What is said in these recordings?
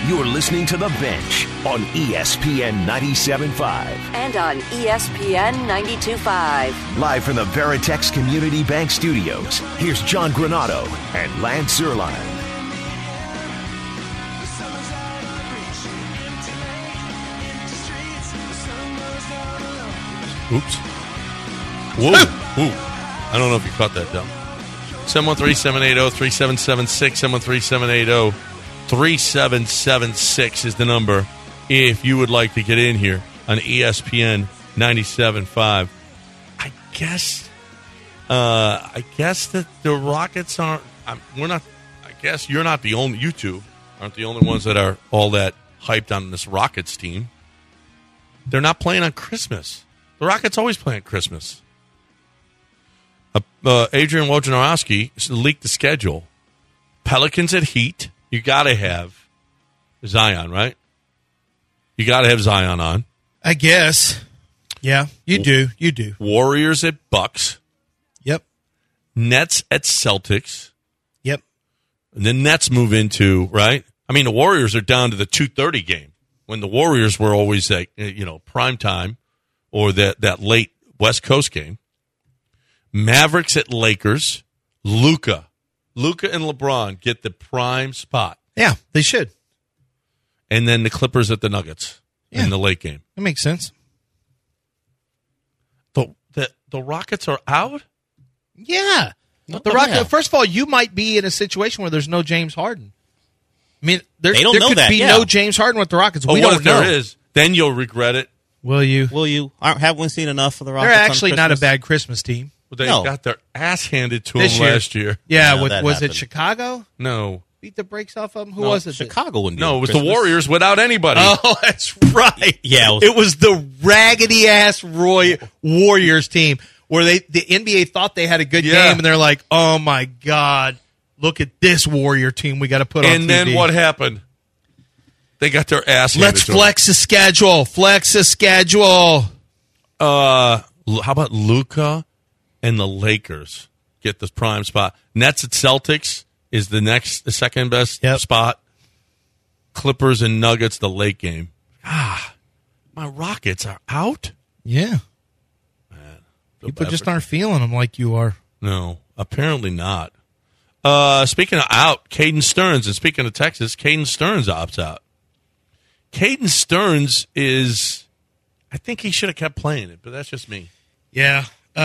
You're listening to The Bench on ESPN 97.5. And on ESPN 92.5. Live from the Veritex Community Bank Studios, here's John Granado and Lance Zierlein. Oops. Whoa. Ooh. I don't know if you caught that, Del. 713-780-3776, 713-780-3776 is the number if you would like to get in here on ESPN 97.5. I guess that the Rockets aren't. We're not. I guess you're not the only. You two aren't the only ones that are all that hyped on this Rockets team. They're not playing on Christmas. The Rockets always play on Christmas. Adrian Wojnarowski leaked the schedule. Pelicans at Heat. You got to have Zion, right? You got to have Zion on. I guess. Yeah, you do. You do. Warriors at Bucks. Yep. Nets at Celtics. Yep. And then Nets move into, right? I mean, the Warriors are down to the 2:30 game when the Warriors were always like, prime time or that late West Coast game. Mavericks at Lakers. Luka and LeBron get the prime spot. Yeah, they should. And then the Clippers at the Nuggets in the late game. That makes sense. The Rockets are out? Yeah. The Rockets. First of all, you might be in a situation where there's no James Harden. I mean, there could be no James Harden with the Rockets. We don't know. If there is, then you'll regret it. Will you? Haven't we seen enough of the Rockets? They're actually not a bad Christmas team. Well, they got their ass handed to them last year. Yeah, was it Chicago? No. Beat the brakes off of them? Who was it? Chicago wouldn't. No, it was the Warriors without anybody. Oh, that's right. Yeah, it was the raggedy-ass Warriors team where the NBA thought they had a good game, and they're like, oh, my God, look at this Warrior team we got to put on TV. And then what happened? They got their ass handed Let's to them. flex the schedule. How about Luka and the Lakers get the prime spot? Nets at Celtics is the second best spot. Clippers and Nuggets, the late game. My Rockets are out? Yeah. Man, people just aren't feeling them like you are. No, apparently not. Speaking of out, Caden Stearns, and speaking of Texas, Caden Stearns opts out. Caden Stearns is, I think he should have kept playing it, but that's just me. Yeah.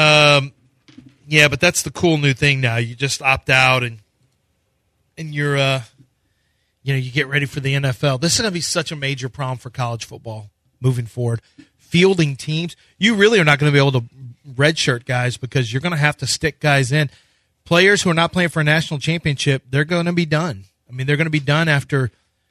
Yeah, but that's the cool new thing now. You just opt out and you're, you get ready for the NFL. This is going to be such a major problem for college football moving forward. Fielding teams, you really are not going to be able to redshirt guys because you're going to have to stick guys in. Players who are not playing for a national championship, they're going to be done. I mean, they're going to be done after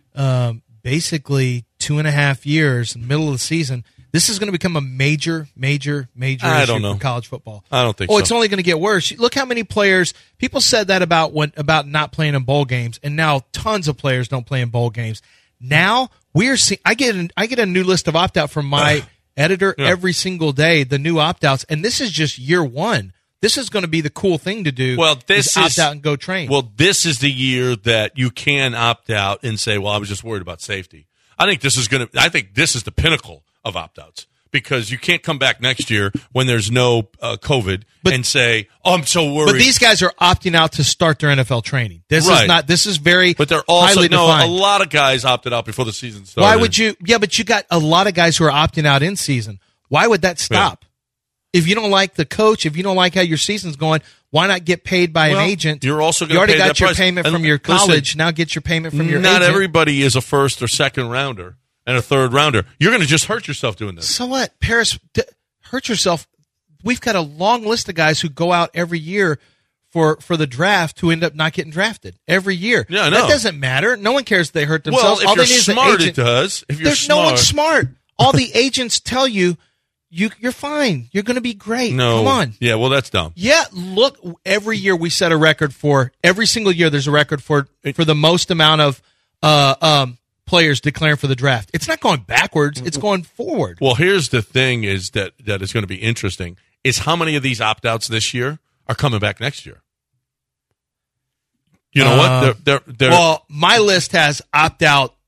basically 2.5 years in the middle of the season. This is going to become a major issue for college football. I don't think so. Oh, it's only going to get worse. Look how many players – people said that about not playing in bowl games, and now tons of players don't play in bowl games. Now we're seeing – I get a new list of opt-out from my editor every single day, the new opt-outs, and this is just year one. This is going to be the cool thing to do. Well, this is opt out and go train. Well, this is the year that you can opt out and say, "Well, I was just worried about safety." I think this is the pinnacle of opt-outs because you can't come back next year when there's no COVID and say, "Oh, I'm so worried." But these guys are opting out to start their NFL training. This is not. This is very. But they're also highly defined. A lot of guys opted out before the season started. Why would you? Yeah, but you got a lot of guys who are opting out in season. Why would that stop? Yeah. If you don't like the coach, if you don't like how your season's going, why not get paid by an agent? You're also going to pay already got your price. payment from your college. Now get your payment from your agent. Not everybody is a first or second rounder and a third rounder. You're going to just hurt yourself doing this. So what? Paris, hurt yourself. We've got a long list of guys who go out every year for the draft who end up not getting drafted every year. Yeah, I know. That doesn't matter. No one cares if they hurt themselves. Well, if you're smart, it does. If you're smart. No one's smart. All the agents tell you, you're fine. You're going to be great. No. Come on. Yeah, well, that's dumb. Yeah, look, every year we set a record for, every single year there's a record for the most amount of players declaring for the draft. It's not going backwards. It's going forward. Well, here's the thing is that is going to be interesting is how many of these opt-outs this year are coming back next year. You know what? They're well, my list has opt-out.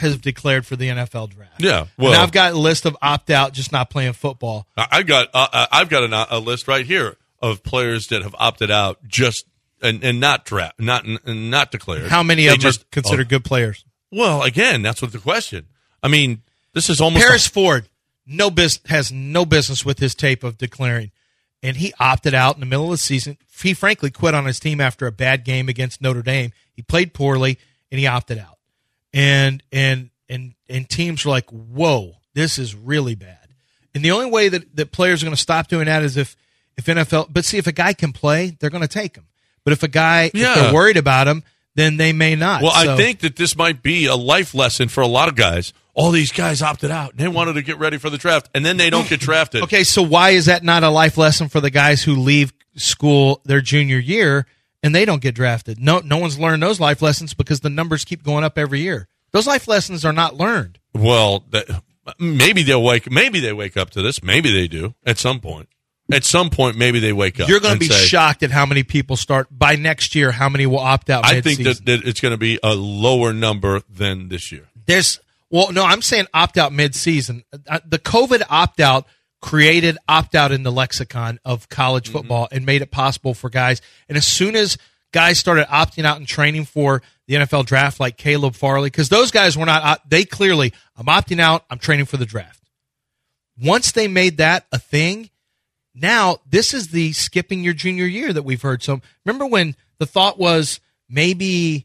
have declared for the NFL draft. Yeah, well, and I've got a list of opt-out, just not playing football. I've got a list right here of players that have opted out just and not draft, not declared. How many of them are considered good players? Well, again, that's what the question. I mean, this is almost Paris Ford. Has no business with his tape of declaring, and he opted out in the middle of the season. He frankly quit on his team after a bad game against Notre Dame. He played poorly, and he opted out. And teams were like, "Whoa, this is really bad." And the only way that players are going to stop doing that is if NFL. But see, if a guy can play, they're going to take him. But if a guy, if they're worried about him, then they may not. Well, I think that this might be a life lesson for a lot of guys. All these guys opted out. They wanted to get ready for the draft, and then they don't get drafted. Okay, so why is that not a life lesson for the guys who leave school their junior year and they don't get drafted? No one's learned those life lessons because the numbers keep going up every year. Those life lessons are not learned. Well, maybe they wake up to this. Maybe they do at some point. At some point, maybe they wake up. You're going to be shocked at how many people start by next year. How many will opt out? I think that it's going to be a lower number than this year. I'm saying opt out mid-season. The COVID opt out created opt out in the lexicon of college football and made it possible for guys. And as soon as guys started opting out and training for the NFL draft, like Caleb Farley, because those guys were not. They clearly, I'm opting out. I'm training for the draft. Once they made that a thing. Now, this is the skipping your junior year that we've heard. So remember when the thought was maybe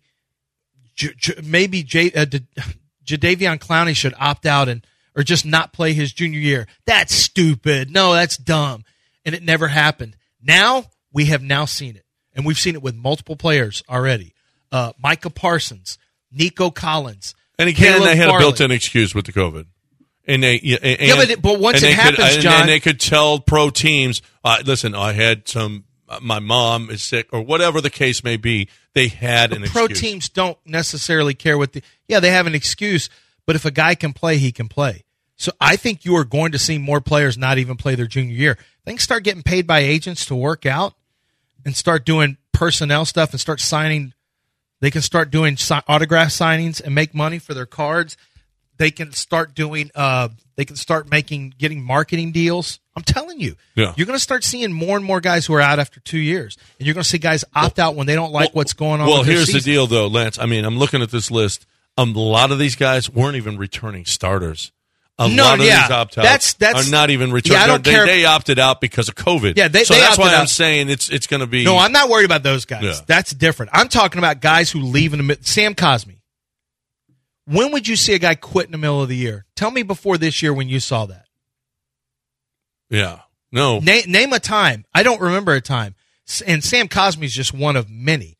Jadeveon Clowney should opt out or just not play his junior year. That's stupid. No, that's dumb. And it never happened. Now, we have now seen it. And we've seen it with multiple players already. Micah Parsons, Nico Collins. And again, Caleb they had Farley. a built-in excuse with the COVID. But once it happens, John, and they could tell pro teams, "Listen, I had my mom is sick, or whatever the case may be." They had an excuse. Pro teams don't necessarily care what they have an excuse, but if a guy can play, he can play. So I think you are going to see more players not even play their junior year. They can start getting paid by agents to work out and start doing personnel stuff and start signing. They can start doing autograph signings and make money for their cards. They can start doing. Getting marketing deals. I'm telling you, you're going to start seeing more and more guys who are out after 2 years, and you're going to see guys opt out when they don't like what's going on. Well, with their here's season. the deal, though, Lance. I mean, I'm looking at this list. A lot of these guys weren't even returning starters. A lot of these opt-outs are not even returning. Yeah, I don't care. They opted out because of COVID. Yeah, so that's why I'm saying it's going to be. No, I'm not worried about those guys. Yeah. That's different. I'm talking about guys who leave in the middle. Sam Cosmi. When would you see a guy quit in the middle of the year? Tell me before this year when you saw that. Yeah. No. Name a time. I don't remember a time. And Sam Cosmi is just one of many.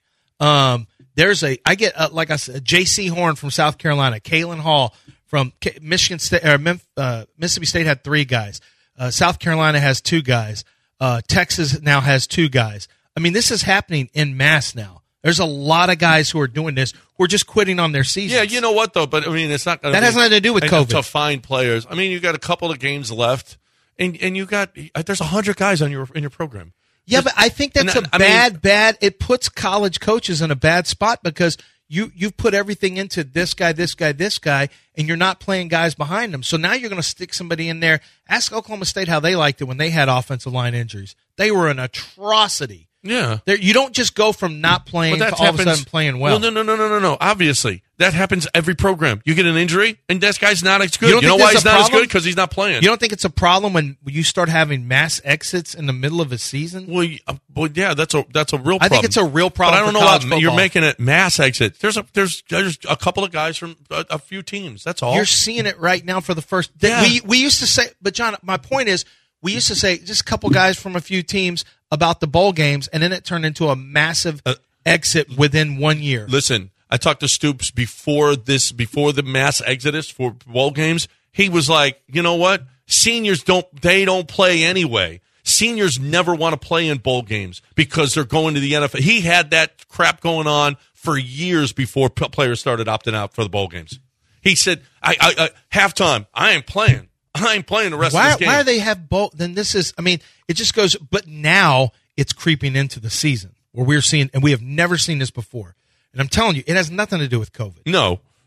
Like I said, J.C. Horn from South Carolina, Kalen Hall from Michigan State, Mississippi State had 3 guys. South Carolina has 2 guys. Texas now has 2 guys. I mean, this is happening en masse now. There's a lot of guys who are doing this who are just quitting on their season. Yeah, you know what, though? But, I mean, it's not going to That has nothing to do with COVID. To find players. I mean, you got a couple of games left, and you got – there's 100 guys in your program. Yeah, but I think that's bad. It puts college coaches in a bad spot because you've put everything into this guy, and you're not playing guys behind them. So now you're going to stick somebody in there. Ask Oklahoma State how they liked it when they had offensive line injuries. They were an atrocity. Yeah. You don't just go from not playing to all of a sudden playing well. Well, no. Obviously, that happens every program. You get an injury, and this guy's not as good. You know why he's not as good? Because he's not playing. You don't think it's a problem when you start having mass exits in the middle of a season? Well, yeah, that's a real problem. I think it's a real problem. But I don't know why you're making it mass exit. There's a couple of guys from a few teams. That's all. You're seeing it right now for the first. Yeah. We used to say, but John, my point is, we used to say just a couple guys from a few teams about the bowl games, and then it turned into a massive exit within 1 year. Listen, I talked to Stoops before the mass exodus for bowl games. He was like, you know what? Seniors don't play anyway. Seniors never want to play in bowl games because they're going to the NFL. He had that crap going on for years before players started opting out for the bowl games. He said, I halftime, I ain't playing the rest of this game. Why do they have both? Then this is, I mean, it just goes, but now it's creeping into the season where we're seeing, and we have never seen this before. And I'm telling you, it has nothing to do with COVID. No.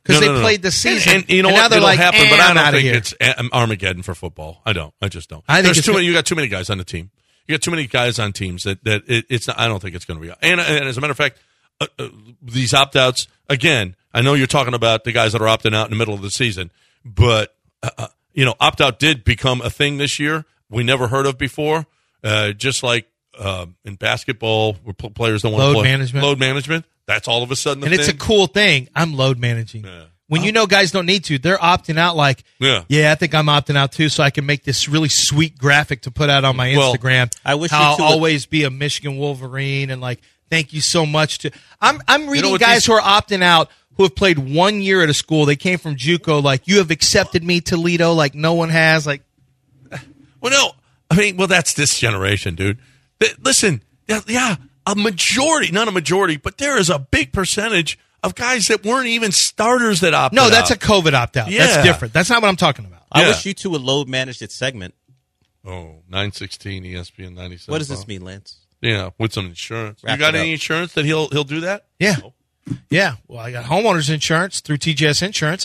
because they played the season. And you know and what? now they're It'll like, happen, but I don't think here. it's Armageddon for football. I just don't. I think There's too many. You got too many guys on the team. You got too many guys on teams that it's not. I don't think it's going to be. And as a matter of fact, these opt-outs, again, I know you're talking about the guys that are opting out in the middle of the season, but opt-out did become a thing this year we never heard of before. Just like in basketball, where players don't want to play. Load management. That's all of a sudden and it's a cool thing. I'm load managing. Yeah. When you know guys don't need to, they're opting out like, I think I'm opting out too, so I can make this really sweet graphic to put out on my Instagram. I wish I'll always be a Michigan Wolverine and like, thank you so much. I'm reading guys who are opting out who have played 1 year at a school. They came from JUCO. Like, you have accepted me, Toledo, like no one has. Like, well, no. I mean, that's this generation, dude. Listen, a majority, not a majority, but there is a big percentage of guys that weren't even starters that opted out. No, that's a COVID opt-out. Yeah. That's different. That's not what I'm talking about. I wish you two would load manage this segment. Oh, 916 ESPN 97. What does this mean, Lance? Yeah, with some insurance. Wrap you got it any up. insurance that he'll do that? Yeah. No. Yeah. Well, I got homeowners insurance through TGS Insurance.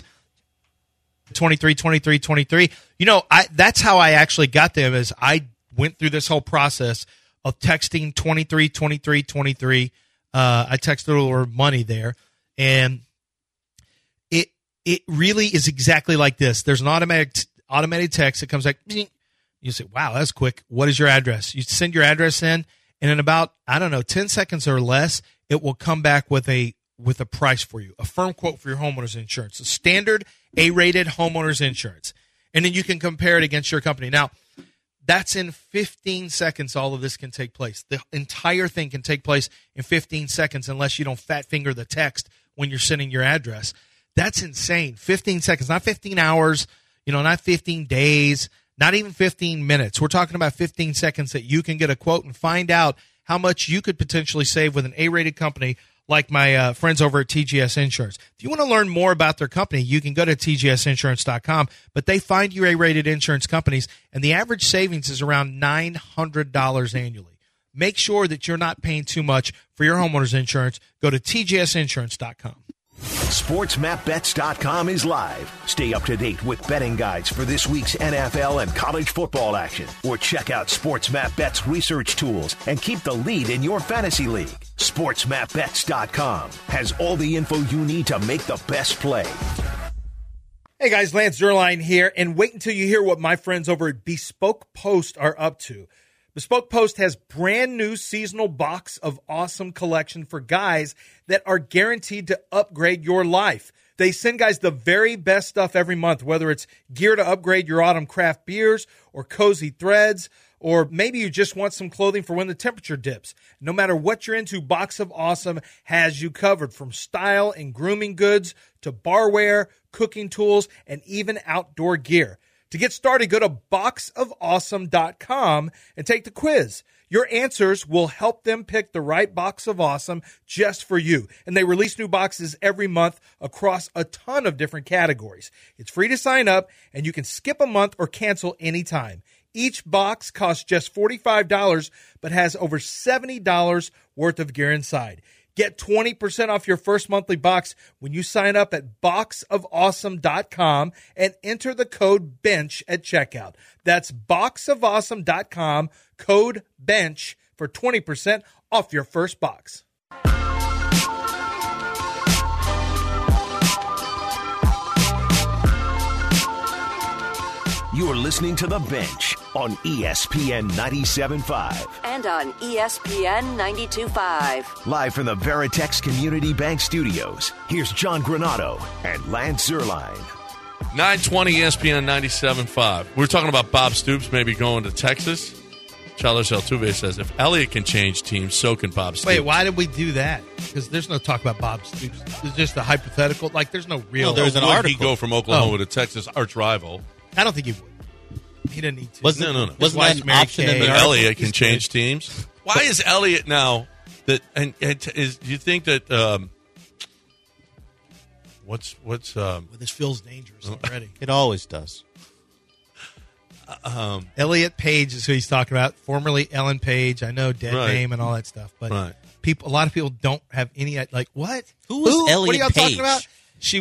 23. That's how I actually got them. Is I went through this whole process of texting 23. I texted over money there, and it really is exactly like this. There's an automated text that comes like, you say, wow, that's quick. What is your address? You send your address in, and in about 10 seconds or less, it will come back with a price for you, a firm quote for your homeowner's insurance, a standard A-rated homeowner's insurance. And then you can compare it against your company. Now, that's in 15 seconds all of this can take place. The entire thing can take place in 15 seconds unless you don't fat finger the text when you're sending your address. That's insane. 15 seconds, not 15 hours, not 15 days, not even 15 minutes. We're talking about 15 seconds that you can get a quote and find out how much you could potentially save with an A-rated company like my friends over at TGS Insurance. If you want to learn more about their company, you can go to tgsinsurance.com, but they find you A-rated insurance companies, and the average savings is around $900 annually. Make sure that you're not paying too much for your homeowner's insurance. Go to tgsinsurance.com. SportsMapBets.com is live. Stay up to date with betting guides for this week's NFL and college football action. Or check out SportsMapBet's research tools and keep the lead in your fantasy league. SportsMapBets.com has all the info you need to make the best play. Hey guys, Lance Zierlein here, and wait until you hear what my friends over at Bespoke Post are up to. Bespoke Post has brand new seasonal box of awesome collection for guys that are guaranteed to upgrade your life. They send guys the very best stuff every month, whether it's gear to upgrade your autumn craft beers or cozy threads, or maybe you just want some clothing for when the temperature dips. No matter what you're into, Box of Awesome has you covered, from style and grooming goods to barware, cooking tools, and even outdoor gear. To get started, go to boxofawesome.com and take the quiz. Your answers will help them pick the right box of awesome just for you. And they release new boxes every month across a ton of different categories. It's free to sign up, and you can skip a month or cancel anytime. Each box costs just $45, but has over $70 worth of gear inside. Get 20% off your first monthly box when you sign up at boxofawesome.com and enter the code BENCH at checkout. That's boxofawesome.com, code BENCH for 20% off your first box. You're listening to The Bench on ESPN 97.5. And on ESPN 92.5. Live from the Veritex Community Bank Studios, here's John Granato and Lance Zierlein. 920 ESPN 97.5. We were talking about Bob Stoops maybe going to Texas. Charles Altuve says, if Elliott can change teams, so can Bob Stoops. Wait, why did we do that? Because there's no talk about Bob Stoops. It's just a hypothetical. Like, there's no real... No, there's an Would article. he go from Oklahoma to Texas, arch rival? I don't think he would. He didn't need to. Wasn't that an option in the But article? Elliott can change teams. Why is Elliott now that? And do you think that? What's? Well, this feels dangerous already. It always does. Elliot Page is who he's talking about. Formerly Ellen Page. I know, dead Right. name and all that stuff. But Right. a lot of people don't have any, like, what? Who was Elliot What are y'all Page? talking about? She was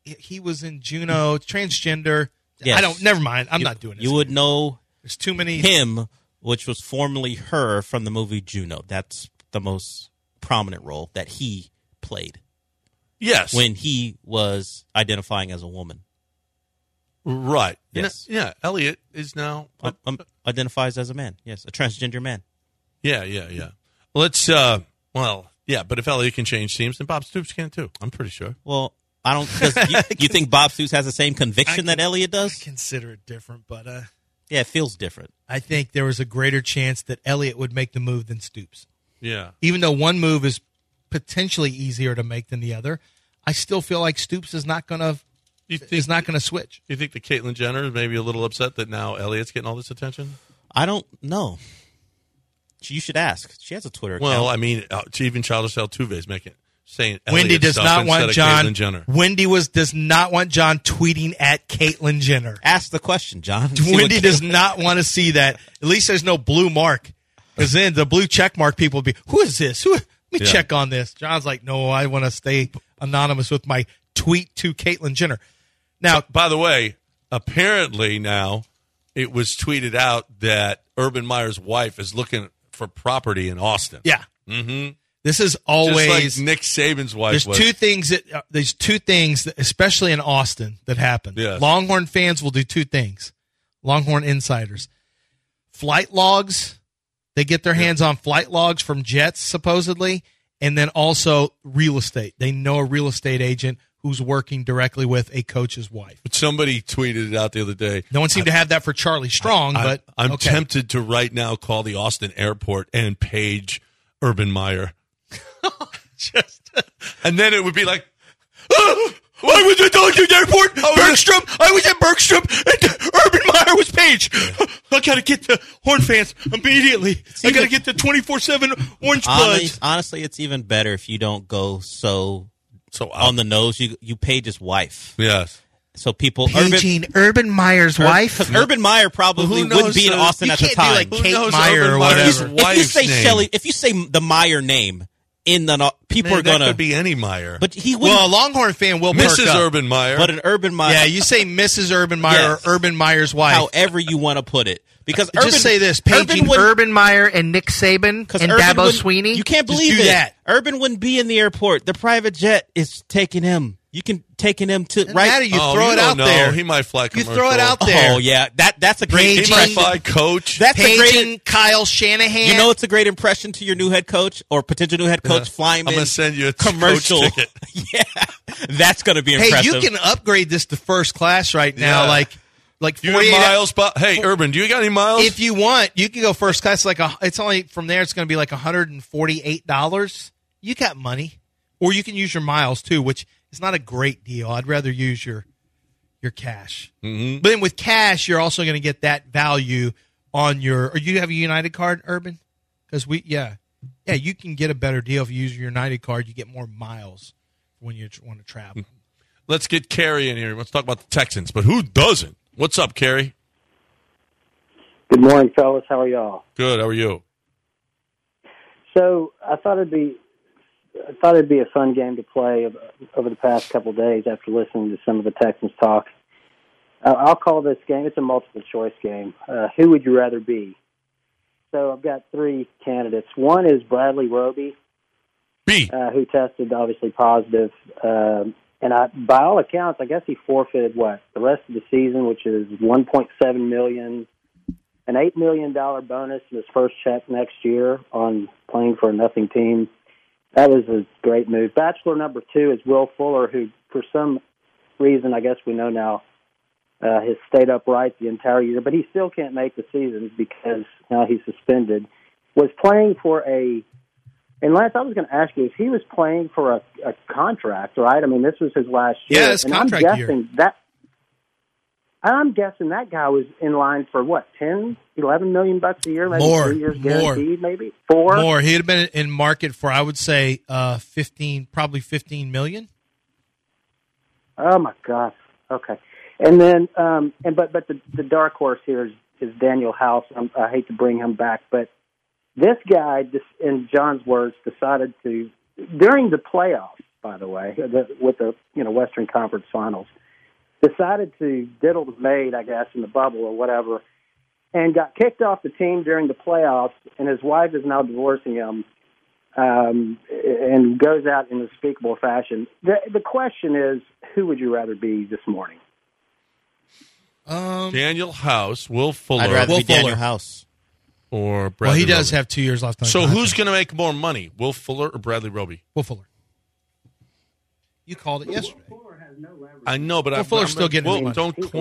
he was in Juno, transgender. Yes. Never mind. I'm not doing this. You would know There's too many. him, which was formerly her from the movie Juno. That's the most prominent role that he played. Yes. When he was identifying as a woman. Right. Yes. Yeah. Elliot is now. Identifies as a man. Yes, a transgender man. Yeah. Let's. But if Elliot can change teams, then Bob Stoops can too. I'm pretty sure. Well, I don't. You think Bob Stoops has the same conviction that Elliot does? I consider it different, but Yeah, it feels different. I think there was a greater chance that Elliott would make the move than Stoops. Yeah. Even though one move is potentially easier to make than the other, I still feel like Stoops is not going to switch. You think that Caitlyn Jenner is maybe a little upset that now Elliot's getting all this attention? I don't know. You should ask. She has a Twitter account. Well, I mean, even Childish Altuve is saying Wendy Elliot does stuff not want instead of John. Caitlyn Jenner. Wendy does not want John tweeting at Caitlyn Jenner. Ask the question, John. Wendy does not want to see that. At least there's no blue mark. Because then the blue check mark people would be, who is this? Let me check on this. John's like, no, I want to stay anonymous with my tweet to Caitlyn Jenner. Now, by the way, apparently now it was tweeted out that Urban Meyer's wife is looking for property in Austin. Yeah. Mm-hmm. This is always just like Nick Saban's wife. There's two things that, especially in Austin, that happen. Yes. Longhorn fans will do two things. Longhorn insiders, flight logs. They get their hands on flight logs from jets, supposedly, and then also real estate. They know a real estate agent who's working directly with a coach's wife. But somebody tweeted it out the other day. No one seemed to have that for Charlie Strong, but I'm okay. tempted to right now call the Austin airport and page Urban Meyer. And then it would be like, I was at the airport, Bergstrom. I was at Bergstrom, and Urban Meyer was paged. I got to get the Horn fans immediately. I got to get the 24/7 Orange Bloods. Honestly, it's even better if you don't go so on the nose. You page his wife. Yes. So people paging Urban Meyer's wife. Because Urban Meyer probably wouldn't be in Austin at the time. Like Kate Meyer or whatever. If you say Shelley, if you say the Meyer name. People are going to. That could be any Meyer. But he wouldn't. Well, a Longhorn fan will perk Mrs. up. Urban Meyer. But an Urban Meyer. Yeah, you say Mrs. Urban Meyer or Urban Meyer's wife. However you want to put it. Because just say this, paging Urban Meyer and Nick Saban and Dabo Sweeney. You can't believe that. Urban wouldn't be in the airport. The private jet is taking him. You can taking him to right. Matter, you throw it out there. He might fly commercial. You throw it out there. Oh yeah, that's a great He might fly coach. That's a great Kyle Shanahan. You know, it's a great impression to your new head coach or potential new head coach flying. I'm gonna send you a commercial ticket. Yeah, that's gonna be impressive. Hey, you can upgrade this to first class right now, like 48 miles. Hey, Urban, do you got any miles? If you want, you can go first class. It's only from there. It's going to be like $148. You got money, or you can use your miles too, which is not a great deal. I'd rather use your cash. Mm-hmm. But then with cash, you're also going to get that value on your. Or you have a United card, Urban? Because you can get a better deal if you use your United card. You get more miles when you want to travel. Let's get Kerry in here. Let's talk about the Texans, but who doesn't? What's up, Kerry? Good morning, fellas. How are y'all? Good. How are you? So I thought it'd be a fun game to play over the past couple of days after listening to some of the Texans talk. I'll call this game. It's a multiple choice game. Who would you rather be? So I've got three candidates. One is Bradley Roby, who tested obviously positive. And by all accounts, I guess he forfeited the rest of the season, which is $1.7 million, an $8 million bonus in his first check next year on playing for a nothing team. That was a great move. Bachelor number two is Will Fuller, who for some reason, I guess we know now, has stayed upright the entire year, but he still can't make the season because now he's suspended. Was playing for and Lance, I was going to ask you, if he was playing for a contract, right? I mean, this was his last year. Yeah, it's contract year. I'm guessing that guy was in line for what, $10, $11 million a year, maybe more, 3 years guaranteed, maybe 4. More. He'd have been in market for, I would say, probably $15 million. Oh my gosh. Okay, and then but the dark horse here is Daniel House. I hate to bring him back, but this guy, in John's words, decided to, during the playoffs, by the way, with the Western Conference Finals. Decided to diddle the maid, I guess, in the bubble or whatever, and got kicked off the team during the playoffs, and his wife is now divorcing him, and goes out in unspeakable fashion. The question is, who would you rather be this morning? Daniel House, Will Fuller. I'd rather Will be Daniel Fuller. House. Or Bradley Well, he does Roby. have 2 years left on his So contract. who's going to make more money, Will Fuller or Bradley Roby? Will Fuller. You called it yesterday. I know, but Will Fuller's still getting his money. Don't He's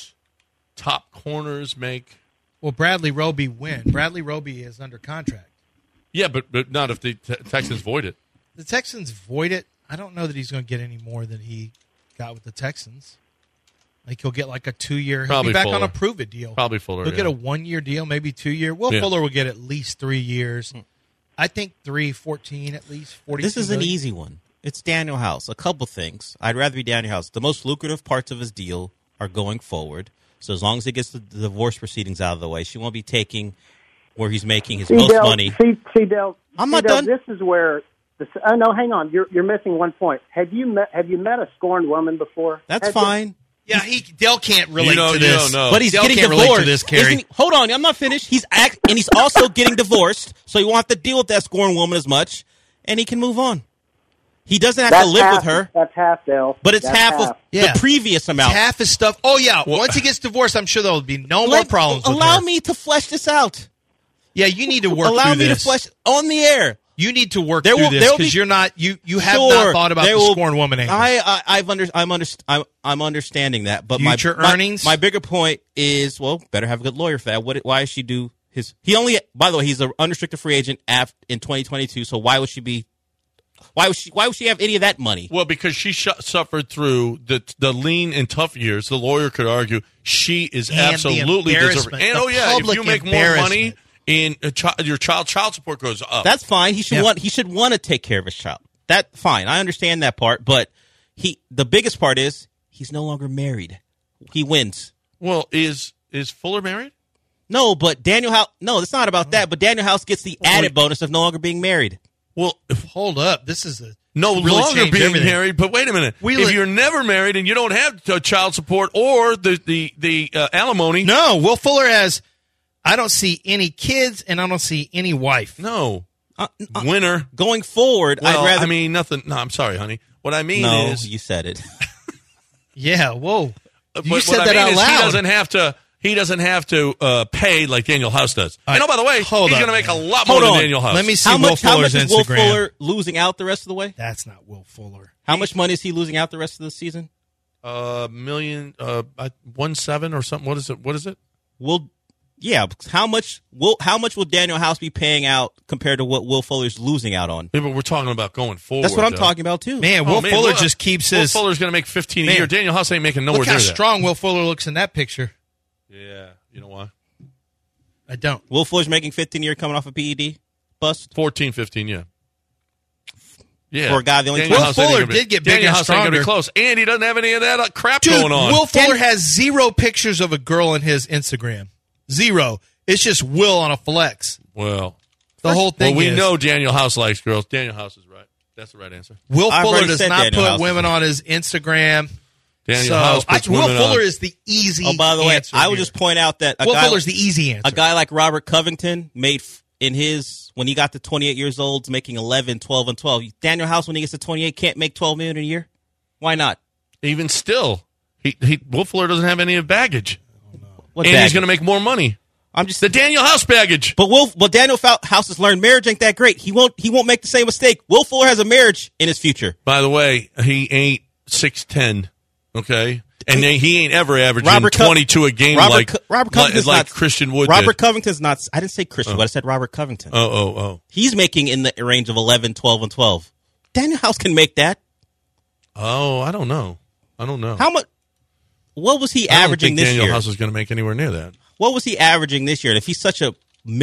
top corners make? Well, Bradley Roby win. Bradley Roby is under contract. Yeah, but not if the Texans void it. The Texans void it. I don't know that he's going to get any more than he got with the Texans. Like he'll get like a 2-year. He'll Probably be back Fuller. on a prove it deal. Probably Fuller. He'll yeah. get a 1-year deal, maybe 2-year. Will Fuller will get at least 3 years. I think 3-14 at least. 42 This is an million. easy one. It's Daniel House. A couple things. I'd rather be Daniel House. The most lucrative parts of his deal are going forward. So as long as he gets the divorce proceedings out of the way, she won't be taking where he's making his most money. See, Dale. I'm not Dale, done. This is where. No, hang on. You're missing one point. Have you met a scorned woman before? That's Have you? fine. Yeah, Dale can't relate to You this. don't know. But he's Dale getting can't relate divorced. to this, Kerry. Isn't he? Hold on, I'm not finished. And he's also getting divorced, so he won't have to deal with that scorned woman as much, and he can move on. He doesn't have to live half, with her, That's half, Dale. but it's That's half of Yeah. the previous amount. Half his stuff. Oh, yeah. Once he gets divorced, I'm sure there will be no more problems with Allow her. me to flesh this out. Yeah, you need to work Allow through me this. to flesh on the air. You need to work There through will- this there will because be- you're not. You have Sure, not thought about there the will- scorned woman angle. I'm understanding that, but Future earnings? My bigger point is, well, better have a good lawyer for that. Why does she do his? He only, by the way, he's an unrestricted free agent in 2022. So why would she be? Why would she have any of that money? Well, because she suffered through the lean and tough years. The lawyer could argue she is And the absolutely deserving. embarrassment, And the if public you make more money, embarrassment. your child support goes up. That's fine. He should Yeah. want. He should want to take care of his child. That fine. I understand that part, but the biggest part is he's no longer married. He wins. Well, is Fuller married? No, but Daniel House. No, it's not about that. But Daniel House gets the added bonus of no longer being married. Well, Hold up. This is no really longer changed being everything. married. But wait a minute. If you're never married and you don't have child support or the alimony, No, Will Fuller has. I don't see any kids, and I don't see any wife. no. Winner. Going forward, Well, I'd rather. I mean, nothing. No, I'm sorry, honey. What I mean no, is, you said it. Yeah. Whoa. You what said I that mean out is loud. He doesn't have to pay like Daniel House does. All And right, by the way, hold he's on, going to make a man. lot Hold more on. than Daniel House. Let me see How Will much Fuller's is Will Instagram. Fuller losing out the rest of the way? That's not Will Fuller. How much money is he losing out the rest of the season? million, 1.7 or something. What is it? How much will Daniel House be paying out compared to what Will Fuller's losing out on? Yeah, but we're talking about going forward. That's what I'm though. talking about too. Man, Oh, Will man, Fuller look, just keeps Will his. Fuller's going to make 15 a Man. year. Daniel House ain't making nowhere Look how near that. strong Will Fuller looks in that picture. Yeah, you know why? I don't. Will Fuller's making 15 a year coming off a PED bust. 14, 15, yeah. Yeah. For a guy, the only Daniel Will House ain't Fuller gonna did get big Daniel and House ain't gonna be stronger. close, and he doesn't have any of that crap Dude, going on. Will Fuller has 0 pictures of a girl in his Instagram. 0. It's just Will on a flex. Well, The whole thing we is, know Daniel House likes girls. Daniel House is right. That's the right answer. Will I've Fuller already does said not Daniel put House. women on his Instagram. Daniel House puts Will women Fuller on. is the easy Oh, by the way, answer I would here. just point out that Will Fuller's the easy answer. a guy like Robert Covington made in his when he got to 28 years old, making 11, 12, and 12. Daniel House, when he gets to 28, can't make 12 million a year. Why not? Even still, Will Fuller doesn't have any of baggage, What and baggage? he's going to make more money. I'm just The Daniel House baggage. But Daniel House has learned marriage ain't that great. He won't make the same mistake. Will Fuller has a marriage in his future. By the way, he ain't 6'10", okay? And he ain't ever averaging Robert Co- 22 a game Robert Covington's like not, Christian Wood Robert did. Covington's not. I didn't say Christian Wood. I said Robert Covington. Oh. He's making in the range of 11, 12, and 12. Daniel House can make that. Oh, I don't know. How much? What was he I don't averaging think this Daniel year? House is going to make anywhere near that. What was he averaging this year? And if he's such a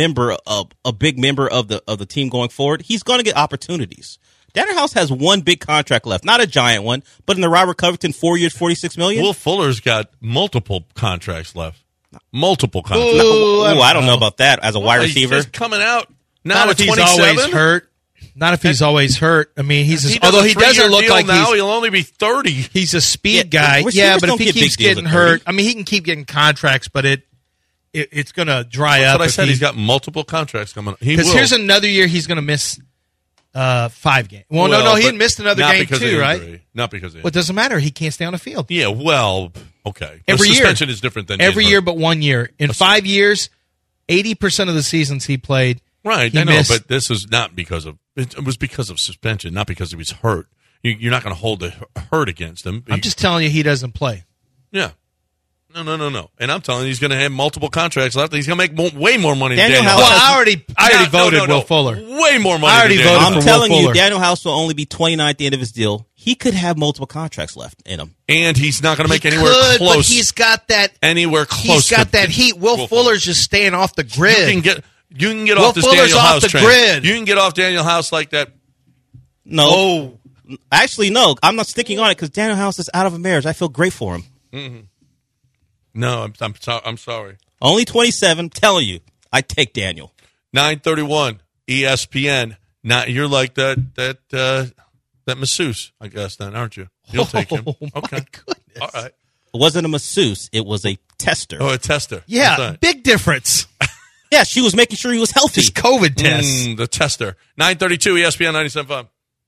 big member of the team going forward, he's going to get opportunities. Daniel House has one big contract left, not a giant one, but in the Robert Covington 4 years, $46 million. Will Fuller's got multiple contracts left. Multiple contracts. Ooh, I don't know about that as a wide receiver. He's just coming out now Not at if he's 27. always hurt. Not if he's always hurt. I mean, He although he doesn't look like now, he'll only be 30. He's a speed guy. receivers Yeah, but if don't he get keeps big deals getting at hurt, 30. I mean, he can keep getting contracts, but it's going to dry That's up. what I said. He's got multiple contracts coming. Because here's another year he's going to miss 5 games. Well, no, he had missed another game too, right? Not because of Well, it doesn't matter. He can't stay on the field. Yeah, well, okay. Every year. Suspension is different than Every year but 1 year. In 5 years, 80% of the seasons he played. Right, he I know, missed. but this is not because of it was because of suspension, not because he was hurt. You're not going to hold a hurt against him. I'm just telling you he doesn't play. Yeah. No. And I'm telling you, he's going to have multiple contracts left. He's going to make way more money Daniel than Daniel House- House. Well, I already voted Will Fuller. Way more money I already than Daniel voted House. for I'm telling Will you, Fuller. Daniel House will only be 29 at the end of his deal. He could have multiple contracts left in him. And he's not going to make He anywhere could, close. But he's got that. Anywhere close. He's got to that heat. Will Fuller's just staying off the grid. You can get Will off this Fuller's Daniel off House the train. grid. You can get off Daniel House like that. No. Oh, Actually, no. I'm not sticking on it because Daniel House is out of a marriage. I feel great for him. No, I'm sorry. Only 27. Telling you, I take Daniel. 9:31 ESPN. Now you're like that masseuse, I guess. Then aren't you? You'll take him. Oh, my Okay. goodness. All right. It wasn't a masseuse. It was a tester. Oh, a tester. yeah, That's right. big difference. Yeah, she was making sure he was healthy. His COVID test. The tester. 9:32 ESPN 97.5.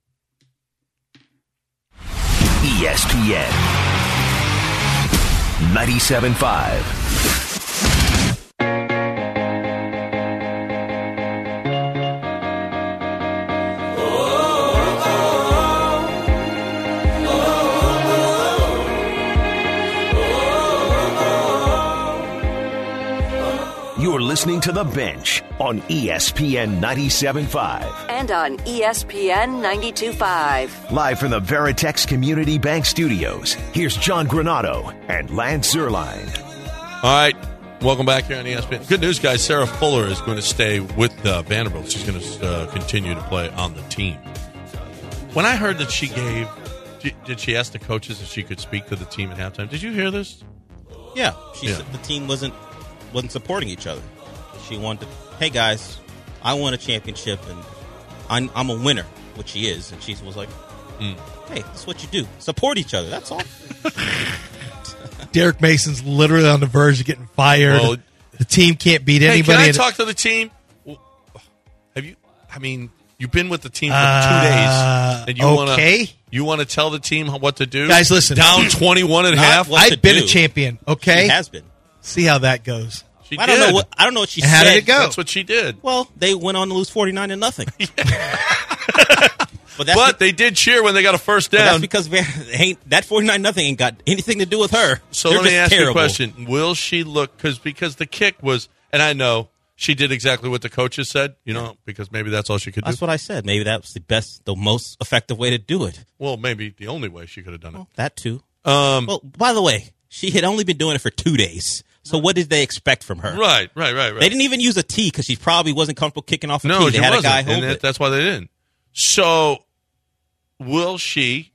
ESPN 97.5. You're listening to The Bench on ESPN 97.5. And on ESPN 92.5. Live from the Veritex Community Bank Studios, here's John Granado and Lance Zierlein. All right. Welcome back here on ESPN. Good news, guys. Sarah Fuller is going to stay with Vanderbilt. She's going to continue to play on the team. When I heard that she gave, did she ask the coaches if she could speak to the team at halftime? Did you hear this? Yeah, she Yeah. said the team wasn't supporting each other. She wanted to, hey guys, I won a championship and I'm a winner, which she is. And she was like, hey, that's what you do. Support each other. That's all. Derek Mason's literally on the verge of getting fired. Well, the team can't beat Hey, anybody. can I in- talk to the team? Have you? I mean, you've been with the team for 2 days, and you want to tell the team what to do? Guys, listen. Down 21 at Not half. what to I've been do. a champion. Okay, She has been. see how that goes. She I don't did. know what she And how said. did it go? That's what she did. Well, they went on to lose 49-0. But that's But they did cheer when they got a first But that's down. because that 49-0 ain't got anything to do with her. So They're let me just ask you a terrible. question: will she look? Because the kick was, and I know she did exactly what the coaches said. Because maybe that's all she could do. That's what I said. Maybe that was the most effective way to do it. Well, maybe the only way she could have done it. That too. Well, by the way, she had only been doing it for 2 days. So what did they expect from her? Right. They didn't even use a tee because she probably wasn't comfortable kicking off a No, tee. she They had wasn't, a guy hold and it. that's why they didn't. So, will she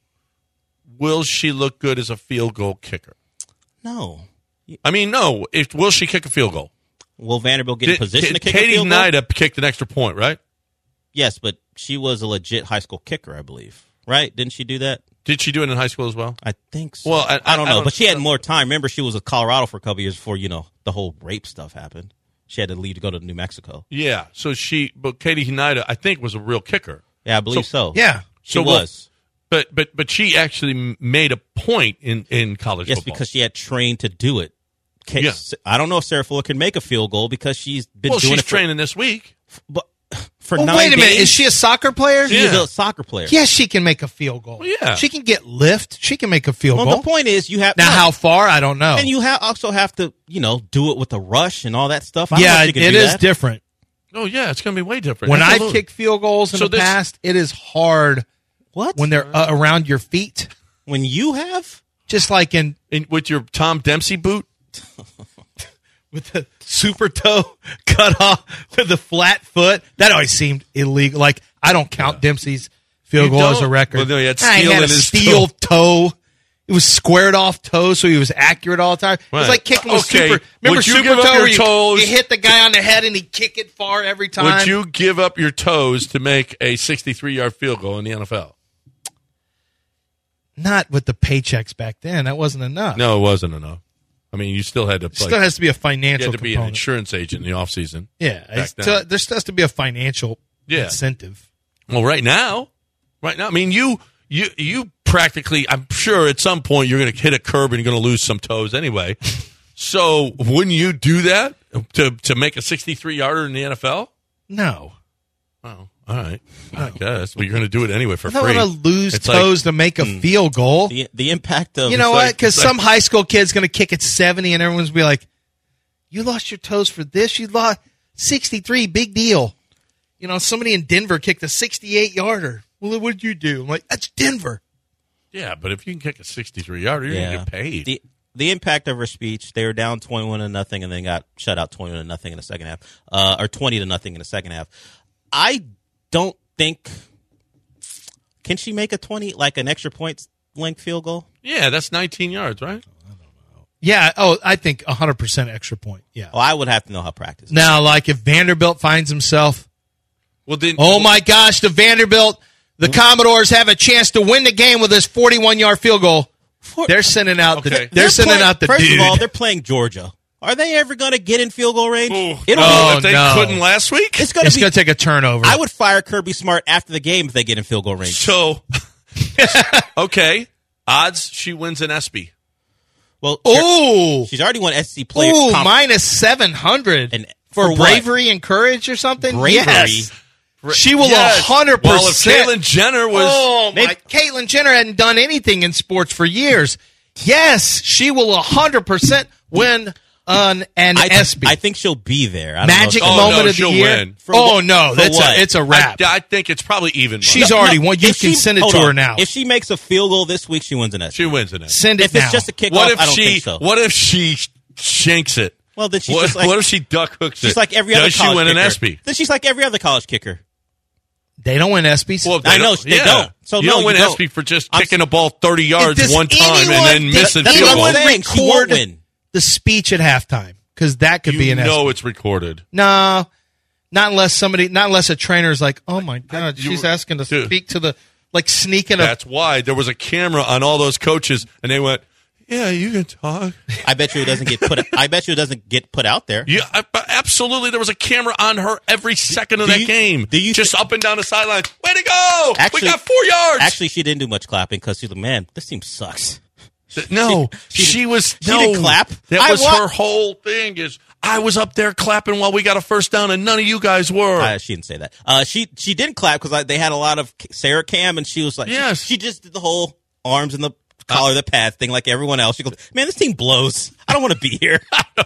look good as a field goal kicker? No. I mean, no. Will she kick a field goal? Will Vanderbilt get in position to kick a Katie field goal? Nida kicked an extra point, right? Yes, but she was a legit high school kicker, I believe. Right? Didn't she do that? Did she do it in high school as well? I think so. Well, I don't know, but she had more time. Remember, she was at Colorado for a couple years before, the whole rape stuff happened. She had to leave to go to New Mexico. Yeah. So but Katie Nida, I think, was a real kicker. Yeah, I believe so. Yeah. She was. But she actually made a point in college Yes, football. because she had trained to do it. Yeah. I don't know if Sarah Fuller can make a field goal because she's been doing she's it training this week. for Oh, 9 wait a minute. days. Is she a soccer player? She is a soccer player. Yes, she can make a field goal. Well, yeah. She can get lift. She can make a field Well, goal. the point is you have Now, how far? I don't know. and you also have to do it with the rush and all that stuff. I don't know Yeah, if you can it do is that. different. Oh, yeah. It's going to be way different. When I've Absolutely. kicked field goals in So the this- past, it is hard What when they're around your feet. when you have Just like with your Tom Dempsey boot? with the super toe cut off with the flat foot. That always seemed illegal. Like, I don't count Dempsey's field You goal as a don't? record. Well, no, he had I steel had in a his steel toe. It It was squared off toes, so he was accurate all the time. It was Right. like kicking with Okay. super. Remember Would you super give up toe? your Where toes? you hit the guy on the head and he kick it far every time. Would you give up your toes to make a 63-yard field goal in the NFL? Not with the paychecks back then. That wasn't enough. No, it wasn't enough. I mean, you still had to Still has to be a you financial had to be an component. insurance agent in the offseason. Yeah, back then. there still has to be a financial Yeah. incentive. Well, right now, I mean, you practically, I'm sure at some point you're going to hit a curb and you're going to lose some toes anyway. So wouldn't you do that to make a 63-yarder in the NFL? No. Oh, all right. I guess. Well, you're going to do it anyway for I'm not free. going to lose It's toes to make a field goal. The impact of You know what? Because it's like- some high school kid's going to kick it 70 and everyone's going to be like, you lost your toes for this? You lost 63, big deal. You know, somebody in Denver kicked a 68-yarder. Well, what did you do? I'm like, that's Denver. Yeah, but if you can kick a 63-yarder, you're going to get paid. The impact of her speech, they were down 21-0 and then got shut out 20-0 in the second half, or 20-0 in the second half. I don't think, can she make a 20, like an extra point length field goal? Yeah, that's 19 yards, right? Yeah. Oh, I think 100% extra point. Yeah. Oh, I would have to know how practice. Now, like if Vanderbilt finds himself, Well, then, oh my gosh, the Commodores have a chance to win the game with this 41-yard field goal. They're sending out Okay. the First dude. of all, they're playing Georgia. Are they ever going to get in field goal range? Ooh. It'll Oh, if they no. couldn't last week? It's going It's to going be. to take a turnover. I would fire Kirby Smart after the game if they get in field goal range. So, okay, odds she wins an ESPY. Well, Ooh. she's already won SEC player. Ooh, minus 700 And for for what? bravery and courage or something? Bravery? Yes. She will Yes. 100%. Well, if Caitlyn Jenner was... Oh, my. Caitlyn Jenner hadn't done anything in sports for years. Yes, she will 100% win an ESPY. I think she'll be there. I don't know if Magic she'll- moment no, of the she'll year. win. For Oh, what- no, for what? it's a wrap. I think it's probably even. money. She's already won. You if can she- send it hold to on. her now. If she makes a field goal this week, she wins an ESPY. She wins an ESPY. Send it If now. it's just a kickoff, What if I don't she? think so. What if she shanks it? Well, then she's What, just like what if she duck hooks it? she's like every other Does she college win an kicker. ESPY? Then she's like every other college kicker. They don't win ESPYs. Well, I know, they don't. So you no, don't win you don't. ESPY for just I'm kicking a ball 30 yards Does one time anyone- and then missing That's field what goal. I'm saying. She won't win. the speech at halftime because that could be You an know ESPY. it's recorded. No, not unless a trainer's like, oh my God, she's asking to Dude. speak to the, like sneaking a. That's why there was a camera on all those coaches, and they went, "Yeah, you can talk." I bet you it doesn't get put. I bet you it doesn't get put out there. Yeah, absolutely. There was a camera on her every second of Do that you- game. do you just up and down the sideline? Way to go! Actually- we got 4 yards. Actually, she didn't do much clapping because she's like, man, this team sucks. No, she she was. she no, didn't clap. That I was wa- her whole thing. Is I was up there clapping while we got a first down, and none of you guys were. She didn't say that. She didn't clap because they had a lot of Sarah Cam, and she was like, Yes. she just did the whole arms in the collar, the pads thing like everyone else. She goes, man, this team blows. I don't want to be here.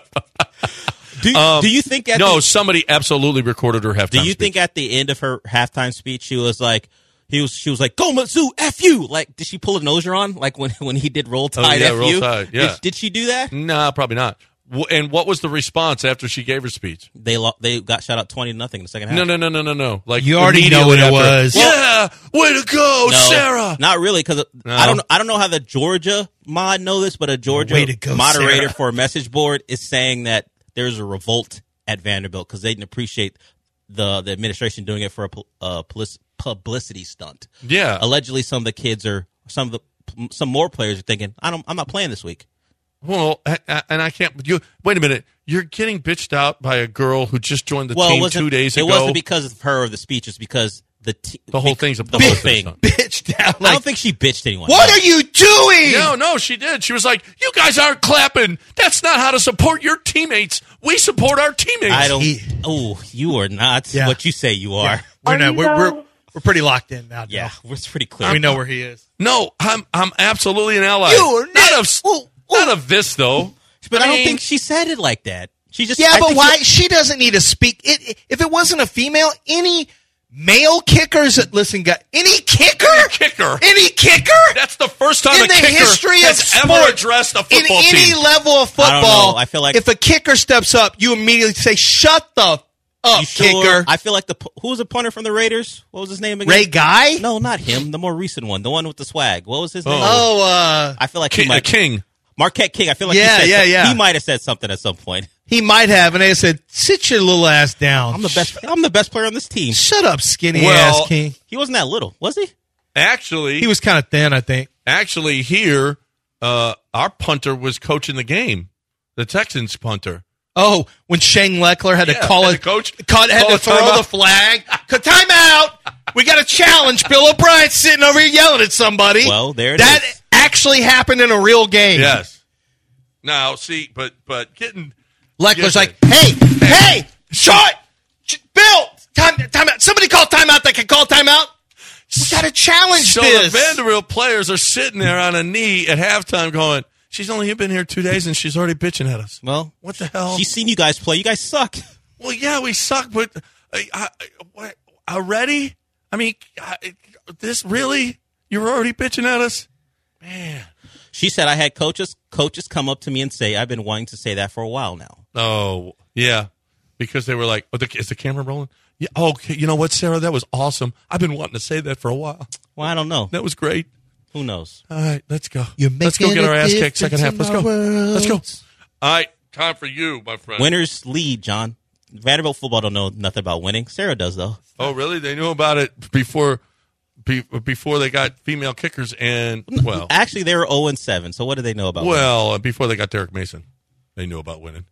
Do you think at no, the, somebody absolutely recorded her halftime. do you think at the end of her halftime speech she was like? She was like, "Go Mizzou, F you!" Like, did she pull a noser on? Like when he did Roll Tide, yeah, F Roll you? Tide, yeah. Did she do that? Nah, probably not. And what was the response after she gave her speech? They got shot out 20-0 in the second half. No. Like You already know what it immediately after. was. Yeah, way to go, No, Sarah. Not really, because I don't know how the Georgia mod know this, but a Georgia Way to go, moderator Sarah. for a message board is saying that there's a revolt at Vanderbilt because they didn't appreciate the administration doing it for a publicity stunt. Yeah. Allegedly, some of the kids some more players are thinking, I'm not playing this week. Well, and I can't. Wait a minute. You're getting bitched out by a girl who just joined the team 2 days ago. It wasn't because of her or the speech. It's because the whole thing's a the whole publicity thing. stunt. bitch down. I Like, don't think she bitched anyone. what are you doing? No, she did. She was like, "You guys aren't clapping. That's not how to support your teammates. We support our teammates." I don't. He- Oh, you are not Yeah. what you say you are. We're pretty locked in now. Yeah, it's pretty clear. we know where he is. No, I'm absolutely an ally. You are not of this though. But I don't mean- think she said it like that. She just Yeah, I but think why? She doesn't need to speak. If it wasn't a female, any male kickers that listen, any kicker, any kicker. That's the first time in a the kicker history of has sport, ever addressed a football in any team. level of I don't football. know. I feel like- if a kicker steps up, you immediately say, "Shut the up You sure? kicker. I feel like who was the punter from the Raiders? What was his name again? Ray Guy? No, not him. The more recent one, the one with the swag. What was his name? I feel like he might. King. Marquette King. I feel like yeah. He might have said something at some point. He might have, and they said, "Sit your little ass down." I'm the best player on this team. Shut up, skinny ass King. He wasn't that little, was he? Actually, He was kind of thin, I think. Actually, here, our punter was coaching the game. The Texans punter. Oh, when Shane Leckler had to call had it, to coach- had call to a throw timeout. the flag. Time out. We got a challenge. Bill O'Brien sitting over here yelling at somebody. Well, there it that is. actually happened in a real game. Yes. Now, see, but getting Leckler's Yeah. like, hey, short, Bill, time out. Somebody call timeout that can call timeout. We got to challenge so this. the Vanderbilt players are sitting there on a knee at halftime going, she's only been here 2 days and she's already bitching at us. Well, What the hell? she's seen you guys play. You guys suck. Well, yeah, we suck, but already? I mean, this really? You're already bitching at us? Man. She said I had coaches come up to me and say, I've been wanting to say that for a while now. Oh, yeah. Because they were like, is the camera rolling? Yeah. Oh, okay. You know what, Sarah? That was awesome. I've been wanting to say that for a while. Well, I don't know. That was great. Who knows? All right, let's go. You're Let's go making get our a ass kicked second half. difference Let's go. in our Let's go. world. All right, time for you, my friend. Winners lead, John. Vanderbilt football don't know nothing about winning. Sarah does, though. Oh, really? They knew about it before they got female kickers and, well, Actually, they were 0-7, so what do they know about winning? before they got Derek Mason, they knew about winning.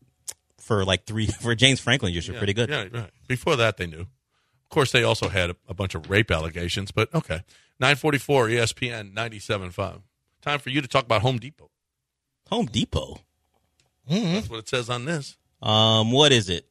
For James Franklin years, you're pretty good. Yeah, right. Before that, they knew. Of course, they also had a bunch of rape allegations, but okay. 944 ESPN 97.5. Time for you to talk about Home Depot. Home Depot. That's what it says on this. What is it?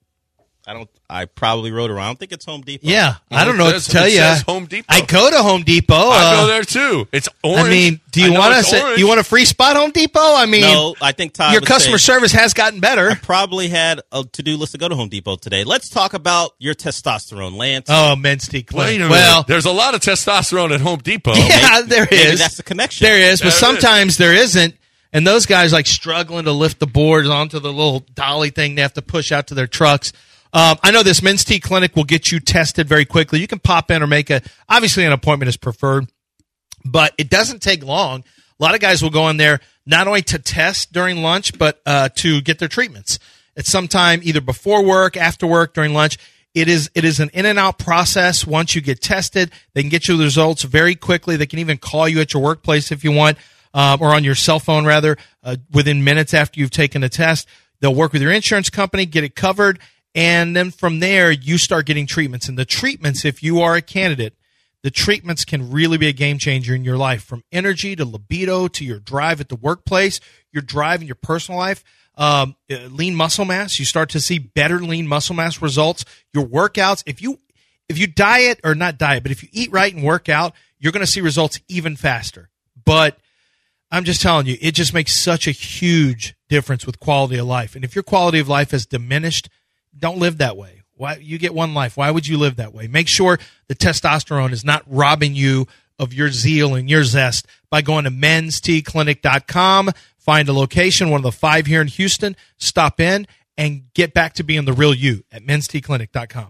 I probably wrote it wrong. I don't think it's Home Depot. Yeah, I don't know what to tell it you. says Home Depot. I go to Home Depot. I go there too. It's orange. I mean, do I you know want it's us? orange. You want a free spot, Home Depot? I mean, No, I think Todd your would customer say, service has gotten better. probably had a to-do list to go to Home Depot today. Let's talk about your testosterone, Lance. Oh, Men's Tea Clinic. Wait a minute. Well, There's a lot of testosterone at Home Depot. yeah, there Maybe is. that's the connection. There is, but There it sometimes there isn't. And those guys like struggling to lift the boards onto the little dolly thing they have to push out to their trucks. I know this Men's Tea Clinic will get you tested very quickly. You can pop in or obviously an appointment is preferred, but it doesn't take long. A lot of guys will go in there not only to test during lunch, but to get their treatments. It's sometime either before work, after work, during lunch. It is an in and out process. Once you get tested, they can get you the results very quickly. They can even call you at your workplace if you want, or on your cell phone rather, within minutes after you've taken the test. They'll work with your insurance company, get it covered. And then from there, you start getting treatments. And the treatments, if you are a candidate, the treatments can really be a game changer in your life, from energy to libido to your drive at the workplace, your drive in your personal life, lean muscle mass. You start to see better lean muscle mass results. Your workouts, if you diet, or not diet, but if you eat right and work out, you're going to see results even faster. But I'm just telling you, it just makes such a huge difference with quality of life. And if your quality of life has diminished, don't live that way. Why? You get one life. Why would you live that way? Make sure the testosterone is not robbing you of your zeal and your zest by going to mensteaclinic.com, find a location, one of the 5 here in Houston, stop in, and get back to being the real you at mensteaclinic.com.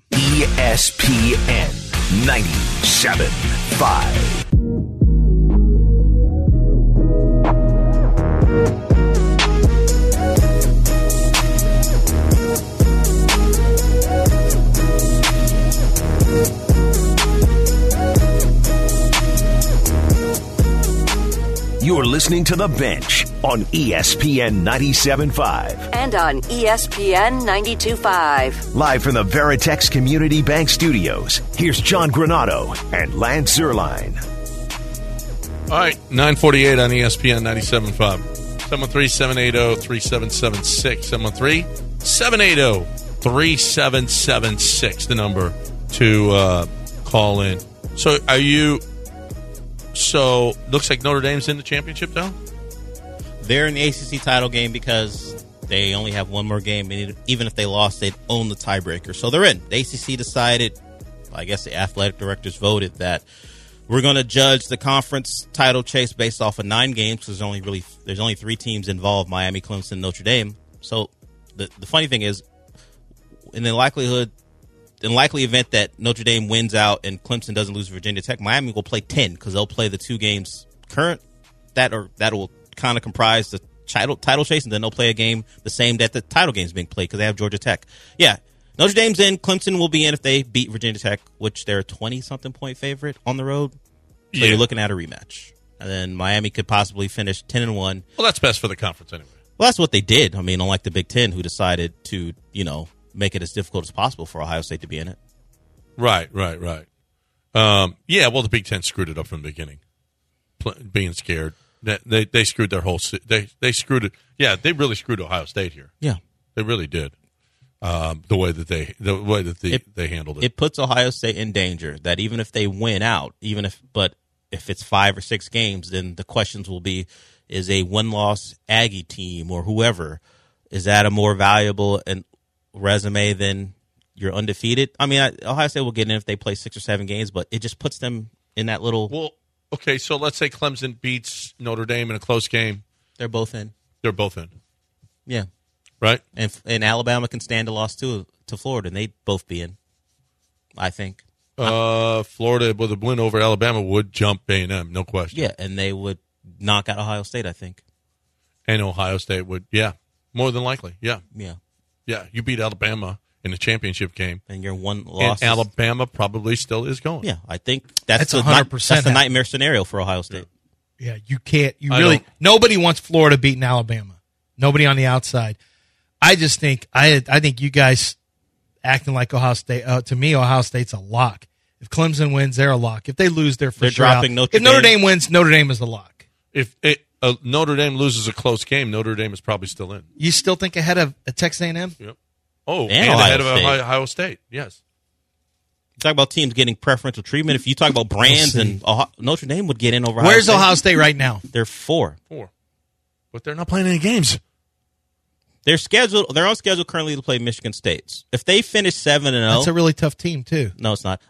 ESPN 97.5. You're listening to The Bench on ESPN 97.5. And on ESPN 92.5. Live from the Veritex Community Bank Studios, here's John Granado and Lance Zierlein. All right, 948 on ESPN 97.5. 713-780-3776. 713-780-3776, the number to call in. So, looks like Notre Dame's in the championship, though? They're in the ACC title game because they only have one more game. And even if they lost, they'd own the tiebreaker. So they're in. The ACC decided, I guess the athletic directors voted, that we're going to judge the conference title chase based off of 9 games because there's only 3 teams involved, Miami, Clemson, Notre Dame. So the funny thing is, in the likelihood likely event that Notre Dame wins out and Clemson doesn't lose Virginia Tech, Miami will play 10 because they'll play the 2 games current that will kind of comprise the title chase, and then they'll play a game the same that the title game is being played because they have Georgia Tech. Yeah, Notre Dame's in. Clemson will be in if they beat Virginia Tech, which they're a 20-something point favorite on the road. So you're looking at a rematch. And then Miami could possibly finish 10-1. Well, that's best for the conference anyway. Well, that's what they did. I mean, unlike the Big Ten, who decided to, make it as difficult as possible for Ohio State to be in it. Right. Yeah, well, the Big Ten screwed it up from the beginning, being scared. They screwed their whole. They screwed it. Yeah, they really screwed Ohio State here. Yeah, they really did. The way that they handled it. It puts Ohio State in danger. That even if they win out, if it's 5 or 6 games, then the questions will be: is a 1-loss Aggie team or whoever, is that a more valuable resume than you're undefeated? I mean, Ohio State will get in if they play 6 or 7 games, but it just puts them in that little. Well, okay, so let's say Clemson beats Notre Dame in a close game. They're both in. Yeah. Right? And Alabama can stand a loss to Florida, and they'd both be in, I think. Florida, with a win over Alabama, would jump A&M, no question. Yeah, and they would knock out Ohio State, I think. And Ohio State would, more than likely, yeah. Yeah, you beat Alabama in the championship game. And you're 1 loss. And Alabama probably still is going. Yeah, I think that's 100%. That's the nightmare scenario for Ohio State. Yeah, you can't. Nobody wants Florida beating Alabama. Nobody on the outside. I just think I think you guys acting like Ohio State. To me, Ohio State's a lock. If Clemson wins, they're a lock. If they lose, they're sure dropping out. Notre If Notre Dame wins, Notre Dame is the lock. If Notre Dame loses a close game, Notre Dame is probably still in. You still think ahead of Texas A&M? Yep. Oh, and ahead of Ohio State. Yes. You talk about teams getting preferential treatment. If you talk about brands, and Notre Dame would get in over. Where's Ohio State right now? They're 4. But they're not playing any games. They're on schedule currently to play Michigan State. If they finish 7-0, that's a really tough team too. No, it's not.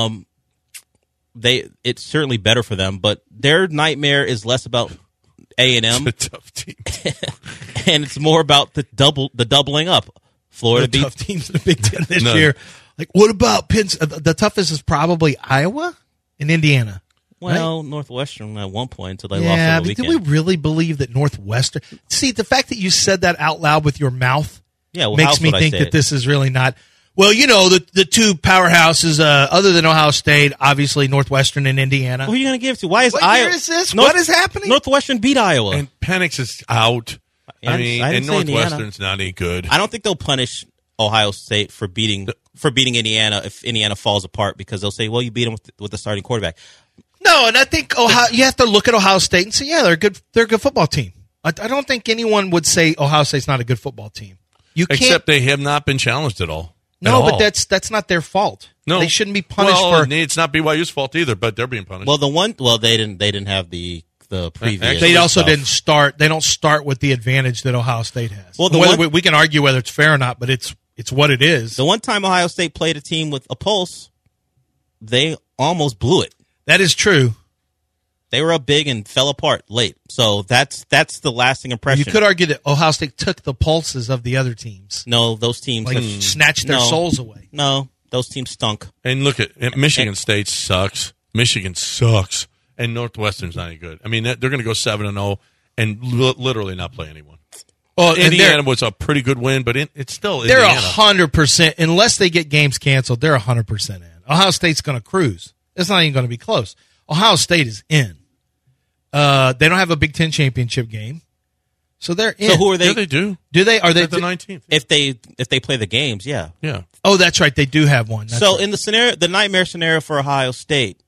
It's certainly better for them, but their nightmare is less about A&M. It's a tough team, and it's more about the doubling up. Florida beat tough teams in the Big Ten this year. Like, what about Penn? The toughest is probably Iowa and Indiana. Well, right? Northwestern at one point until they lost on the weekend. Do we really believe that Northwestern? See, the fact that you said that out loud with your mouth makes me think that this is really not. Well, the 2 powerhouses other than Ohio State, obviously Northwestern and Indiana. Who are you going to give to? Why is what Iowa? Year is this? What is happening? Northwestern beat Iowa. And Penix is out. And Northwestern's not any good. I don't think they'll punish Ohio State for beating Indiana if Indiana falls apart because they'll say, well, you beat them with the starting quarterback. No, and I think you have to look at Ohio State and say, yeah, they're a good football team. I don't think anyone would say Ohio State's not a good football team. Except they have not been challenged at all. No, but that's not their fault. No, they shouldn't be punished for. It's not BYU's fault either, but they're being punished. Well, they didn't have the previous. They also didn't start. They don't start with the advantage that Ohio State has. Well, we can argue whether it's fair or not, but it's what it is. The one time Ohio State played a team with a pulse, they almost blew it. That is true. They were up big and fell apart late. So that's the lasting impression. You could argue that Ohio State took the pulses of the other teams. No, those teams snatched their souls away. No, those teams stunk. And look at Michigan State sucks. Michigan sucks. And Northwestern's not any good. I mean, they're going to go 7-0 and literally not play anyone. Well, Indiana was a pretty good win, but it's still They're Indiana. 100%. Unless they get games canceled, they're 100% in. Ohio State's going to cruise. It's not even going to be close. Ohio State is in. They don't have a Big Ten championship game, so they're in. So who are they? Yeah, they do. Do they? Are they the 19th? If they play the games, yeah. Oh, that's right. They do have one. In the nightmare scenario for Ohio State,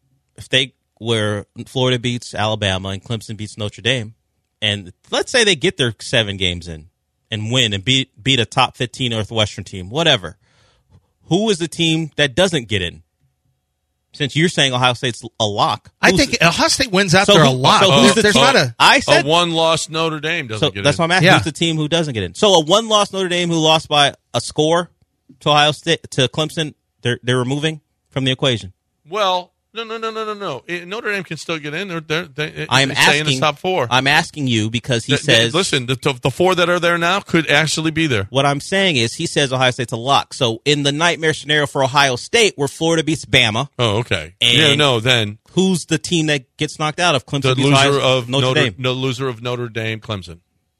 where Florida beats Alabama and Clemson beats Notre Dame, and let's say they get their 7 games in and win and beat a top 15 Northwestern team, whatever. Who is the team that doesn't get in? Since you're saying Ohio State's a lock. I think Ohio State wins out there a lot. There's not a... I said, a one-loss Notre Dame doesn't get in. That's why I'm asking. Who's the team who doesn't get in? So a one-loss Notre Dame who lost by a score to Ohio State, to Clemson, they're removing from the equation. Well, No. Notre Dame can still get in. They I'm stay in the asking. top 4. I'm asking you because he says. Listen, the 4 that are there now could actually be there. What I'm saying is, he says Ohio State's a lock. So in the nightmare scenario for Ohio State, where Florida beats Bama, Oh, okay. And then who's the team that gets knocked out of Clemson? the beats loser Ohio- of Notre Dame. No loser of Notre Dame, Clemson.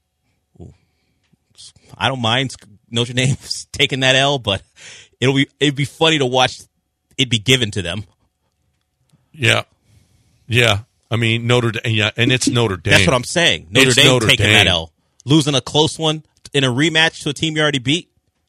I don't mind Notre Dame taking that L, but it'd be funny to watch it be given to them. Yeah. I mean Notre Dame. Yeah, and it's Notre Dame. That's what I'm saying. Notre Dame taking that L, losing a close one in a rematch to a team you already beat.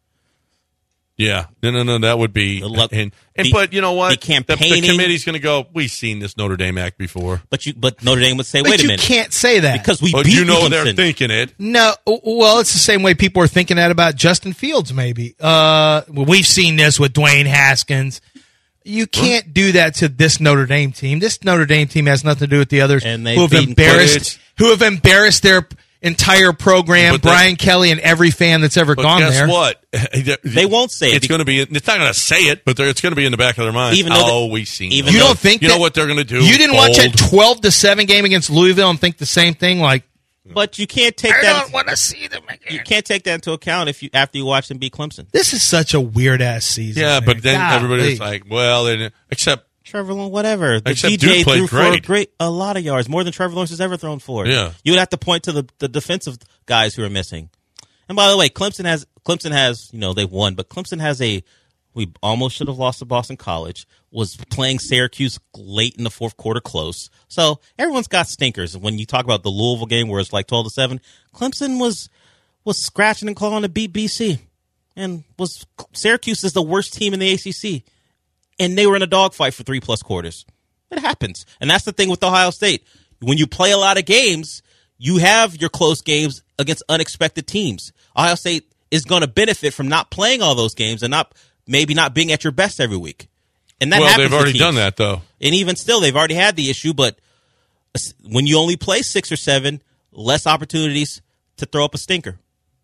Yeah, no. That would be but you know what? The campaigning, the committee's going to go. We've seen this Notre Dame act before. But Notre Dame would say, But "Wait a you minute," can't say that because we But beat you know Clemson. they're thinking it. No, well, it's the same way people are thinking that about Justin Fields. Maybe we've seen this with Dwayne Haskins. You can't do that to this Notre Dame team. This Notre Dame team has nothing to do with the others And who have embarrassed their entire program, But Brian Kelly, and every fan that's ever But gone guess there. what? They won't say it. It's going to be. It's not going to say it, but it's going to be in the back of their mind. Even though we've seen. even them. You don't think you know that- what they're going to do? You didn't watch Bold. that 12-7 game against Louisville and think the same thing? Like, But you can't take I that. don't want to see them again. You can't take that into account after you watch them beat Clemson. This is such a weird ass season. Yeah, man. but then Golly. everybody's like, well, they didn't, except Trevor Lawrence, whatever. The Except DJ Duke played threw great. for a lot of yards, more than Trevor Lawrence has ever thrown for. Yeah. You would have to point to the defensive guys who are missing. And by the way, Clemson has, they've won, but Clemson has we almost should have lost to Boston College, was playing Syracuse late in the fourth quarter close. So everyone's got stinkers. When you talk about the Louisville game where it's like 12-7, Clemson was scratching and clawing to beat BC. And Syracuse is the worst team in the ACC. And they were in a dogfight for 3+ quarters. It happens. And that's the thing with Ohio State. When you play a lot of games, you have your close games against unexpected teams. Ohio State is going to benefit from not playing all those games and maybe not being at your best every week. And that happens they've to already teams. done that, though. And even still, they've already had the issue. But when you only play 6 or 7, less opportunities to throw up a stinker.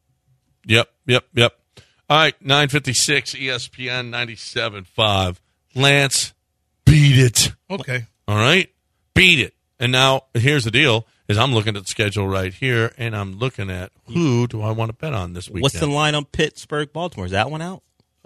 Yep. All right, 956 ESPN 97.5. Lance, beat it. Okay. All right? Beat it. And now, here's the deal, is I'm looking at the schedule right here, and I'm looking at who do I want to bet on this weekend. What's the line on Pittsburgh, Baltimore? Is that one out?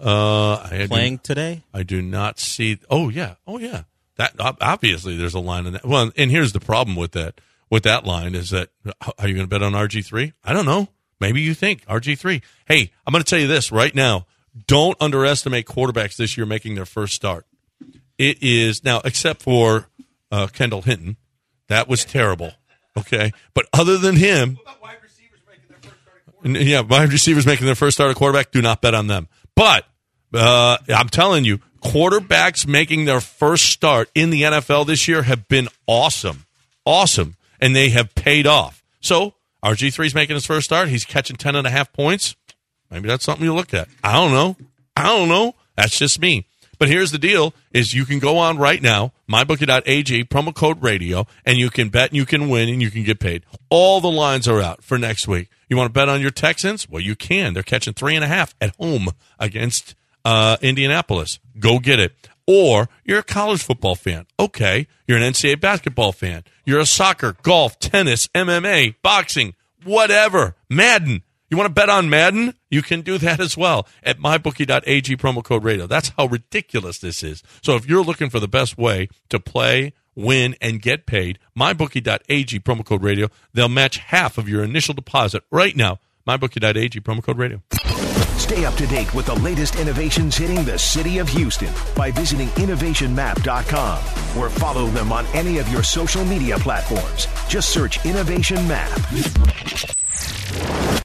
Playing today? I do not see. Oh, yeah. That obviously, there's a line in that. Well, and here's the problem with that line is that, are you going to bet on RG3? I don't know. Maybe you think RG3. Hey, I'm going to tell you this right now. Don't underestimate quarterbacks this year making their first start. It is now, except for Kendall Hinton. That was terrible. Okay. But other than him. What about wide receivers making their first start at quarterback? Yeah, wide receivers making their first start at quarterback. Do not bet on them. But I'm telling you, quarterbacks making their first start in the NFL this year have been awesome. Awesome. And they have paid off. So RG3's making his first start. He's catching 10.5 points. Maybe that's something you look at. I don't know. That's just me. But here's the deal, is you can go on right now, mybookie.ag, promo code radio, and you can bet and you can win and you can get paid. All the lines are out for next week. You want to bet on your Texans? Well, you can. They're catching 3.5 at home against Indianapolis. Go get it. Or you're a college football fan. Okay. You're an NCAA basketball fan. You're a soccer, golf, tennis, MMA, boxing, whatever. Madden. You want to bet on Madden? You can do that as well at mybookie.ag, promo code radio. That's how ridiculous this is. So if you're looking for the best way to play, win, and get paid, mybookie.ag, promo code radio. They'll match half of your initial deposit right now. mybookie.ag, promo code radio. Stay up to date with the latest innovations hitting the city of Houston by visiting innovationmap.com or follow them on any of your social media platforms. Just search Innovation Map.